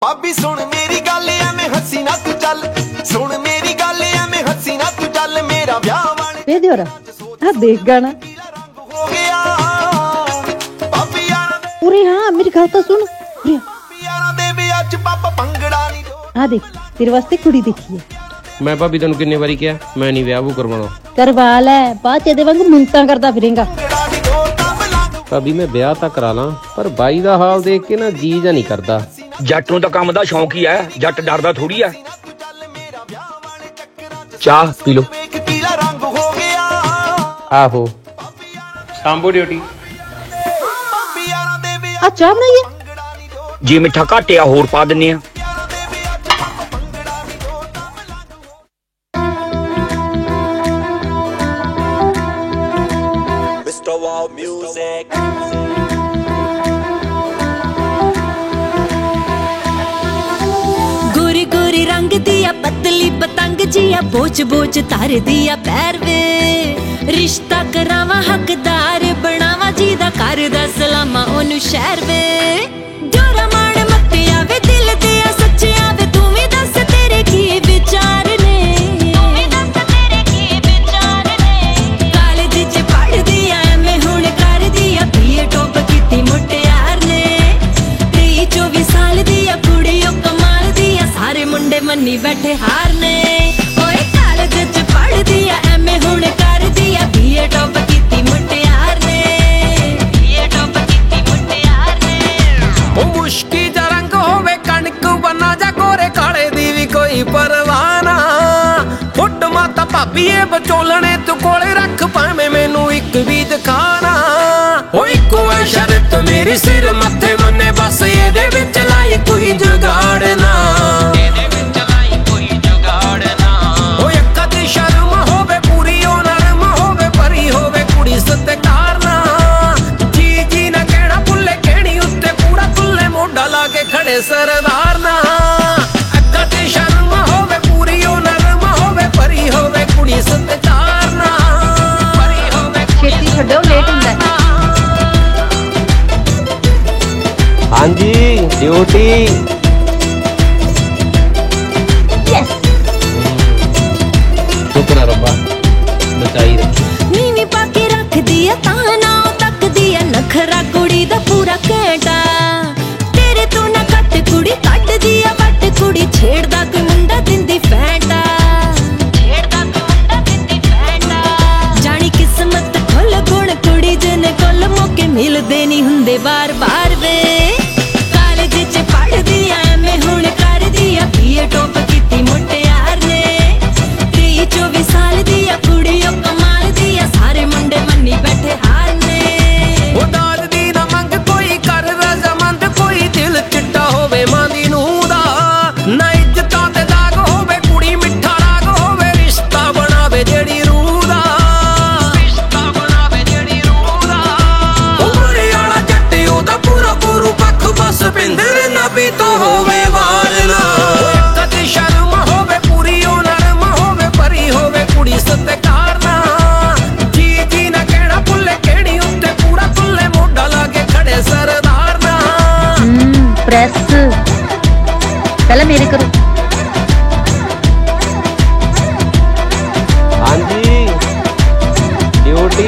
ਭਾਬੀ ਸੁਣ ਮੇਰੀ ਗੱਲ ਐਵੇਂ ਹੱਸੀ ਨਾ ਤੂੰ ਚੱਲ, ਸੁਣ ਮੇਰੀ ਗੱਲ ਐਵੇਂ ਹੱਸੀ ਨਾ ਤੂੰ ਚੱਲ, ਮੇਰਾ ਵਿਆਹ ਵਾਲੇ ਵੇ ਦਿਓਰਾ ਆ ਦੇਖ ਗਾਣਾ ਹੋ ਗਿਆ ਭਾਬੀ ਯਾਰਾਂ ਦੇ, ਉਰੇ ਹਾਂ ਮੇਰੀ ਗੱਲ ਤਾਂ ਸੁਣ ਉਰੇ ਯਾਰਾਂ ਦੇ ਵਿਆਹ ਚ ਪਾਪਾ ਭੰਗੜਾ ਨਹੀਂ ਆ ਦੇਖ ਤੇਰੇ ਵਾਸਤੇ ਕੁੜੀ ਦੇਖੀ ਹੈ। ਮੈਂ ਭਾਬੀ ਤੈਨੂੰ ਕਿੰਨੇ ਵਾਰੀ ਕਿਹਾ ਮੈਂ ਨਹੀਂ ਵਿਆਹ ਕਰਵਾਉਣਾ। ਕਰਵਾ ਲੈ, ਬਾਅਦ ਚ ਇਹਦੇ ਵਾਂਗੂ ਮਿੰਤਾਂ ਕਰਦਾ ਫਿਰੇਗਾ। ਭਾਬੀ ਮੈਂ ਵਿਆਹ ਤਾਂ ਕਰਾ ਲਾਂ ਪਰ ਬਾਈ ਦਾ ਹਾਲ ਦੇਖ ਕੇ ਨਾ ਜੀ ਜਾਂ ਨਹੀਂ ਕਰਦਾ। ਜੱਟ ਨੂੰ ਤਾਂ ਕੰਮ ਦਾ ਸ਼ੌਂਕ ਹੀ ਹੈ, ਜੱਟ ਡਰਦਾ ਥੋੜੀ ਆ। ਚਾਹ ਪੀ ਲੋ। ਰੰਗ ਹੋ ਗਿਆ ਆਹੋ ਸਾਂਭੋ ਡਿਊਟੀ ਆ ਚਾਹ ਬਣਾਈਏ ਜੇ ਮਿੱਠਾ ਘਟਿਆ ਹੋਰ ਪਾ ਦਿੰਨੇ ਆ। गोरी गोरी रंग दिया पतली पतंग जिया बोझ बोझ तार दिया पैर वे रिश्ता करावा हकदार बनावा जी दा कर दा सलामा ओनू शहर वे जोरा माण मत्ते आवे दिल दिया सच्चे आवे तू भी दस तेरे की विचार ने कॉलेज च पढ़ दिया मैं हुण कर दिया बीए टॉप कीती मुटियार ने 23-24 साल दिया कुड़ी ओ कमाल दिया सारे मुंडे मन्नी बैठे हार ने ओए कॉलेज च पढ़ दिया एमए हुण कर दिया बीए टॉप कीती मुटियार ने बीए टॉप कीती मुटियार ने ओ मुश्की जा रंग होवे कणक बना जा गोरे काले दी भी कोई परवाह ना फुट माता भाभी ए बचोलने तू कोले रख भावें मैनू एक भी दिखाना ओ इको है शर्त मेरी सिर मथे मन्ने बस एदे विच लाई कोई जुगाड़ ना ओ एक दी शर्म होवे पूरी ओ नरम होवे परी होवे कुड़ी सत्कार ना जी जी ना कहना भुल्ले कहनी उत्ते पूरा तुल्ले मोढा ला के खड़े सरदार ना एक दी शर्म होवे पूरी ओ नरम होवे परी होवे कुड़ी सत्कार ना परी होवे ਛੇਤੀ ਛੱਡੋ ਲੇਟ ਹੁੰਦਾ ਹੈ। ਹਾਂਜੀ ਡਿਊਟੀ ਸ਼ੁਕਰ ਹੈ ਰੱਬਾ ਬਚਾਈ ਰੱਖੀ। नीवी पाके रख दिया ताना तक दिया नखरा कुड़ी दा पूरा घंटा तेरे तो ना कट कुड़ी कट दिया वट कुड़ी छेड़दा कोई मुंडा दिंदी फैंटा छेड़दा कोई मुंडा दिंदी फैंटा जानी किस्मत खुल गुण कुड़ी जन कुल मौके मिलदे नहीं हुंदे बार बार वे कॉलेज च पढ़ दिया मैं हुण कर दिया बीए टॉप कीती मुटियार ने 23-24 साल दिया कुड़ी ओ कमाल दिया सारे मुंडे मन्नी बैठे हार ने ओ दाज दी ना मंग कोई कर रजामंद कोई दिल चिट्टा होवे मां दी नूं दा ना इज्जतां ते दाग होवे कुड़ी मिठा राग होवे रिश्ता बनावे जेड़ी रूह दा रिश्ता बनावे जेड़ी रूह दा उमरे वाला जट्ट ओदा पूरा पूरू पख बस पिंदर नबी तो होवे वार ना कदी शर्म होवे पूरी ओ नरम होवे परी होवे कुड़ी सत्कार ना जी जी ना कहना भुल्ले कहनी उत्ते पूरा तुल्ले मोढा ला के खड़े सरदार ना प्रेस पहले मेरे करो। ਹਾਂਜੀ ਡਿਊਟੀ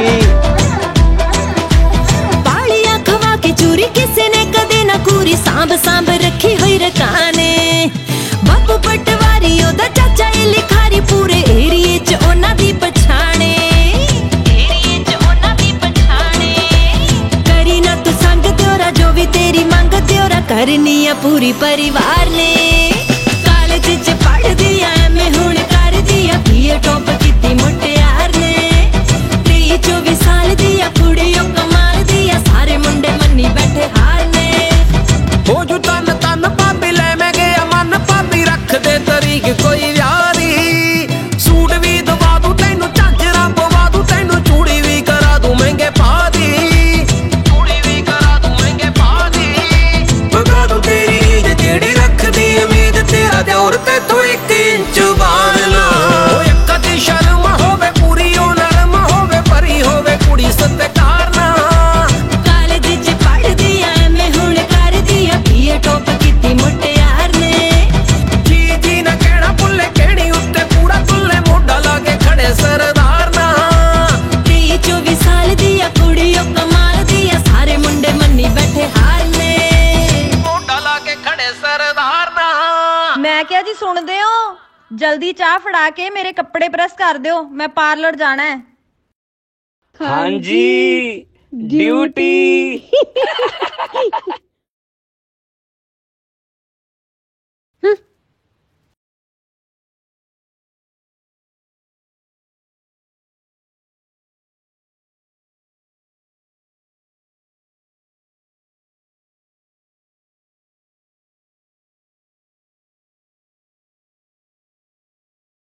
पालिया खवा के चूरी किसी ने कदे ना कूरी सांभ सांभ रखी हुई रकाने बापू पटवारी ओदा चाचा ए लिखारी पूरे एरिए च ओना दी पछाणे एरिए च ओना दी पछाणे करी ना तू संग दियोरा जो भी तेरी मंग दियोरा करनी आ पूरी परिवार ने कॉलेज च पढ़ दिया मैं हुण कर दिया बीए टॉप कीती मुटियार ने 23-24 साल दिया कुड़ी ओ कमाल दिया सारे मुंडे मन्नी बैठे हार ने हो जू तन तन भाभी ले मैं गया मन भाभी रख दे तरीक कोई यारी सूट भी दवा दू तैनू झांजरा पवा दू तैनू चूड़ी भी करा दू महंगे पा दी चूड़ी भी करा दू महंगे पा दी बगा दू तेरी ईद जेड़ी रख दी उम्मीद तेरा दौर ते तू एक ਸੁਣਦੇ ਹੋ? ਜਲਦੀ ਚਾਹ ਫੜਾ ਕੇ ਮੇਰੇ ਕੱਪੜੇ ਪ੍ਰੈਸ ਕਰ ਦਿਓ, ਮੈਂ ਪਾਰਲਰ ਜਾਣਾ ਹੈ। ਹਾਂਜੀ ਡਿਊਟੀ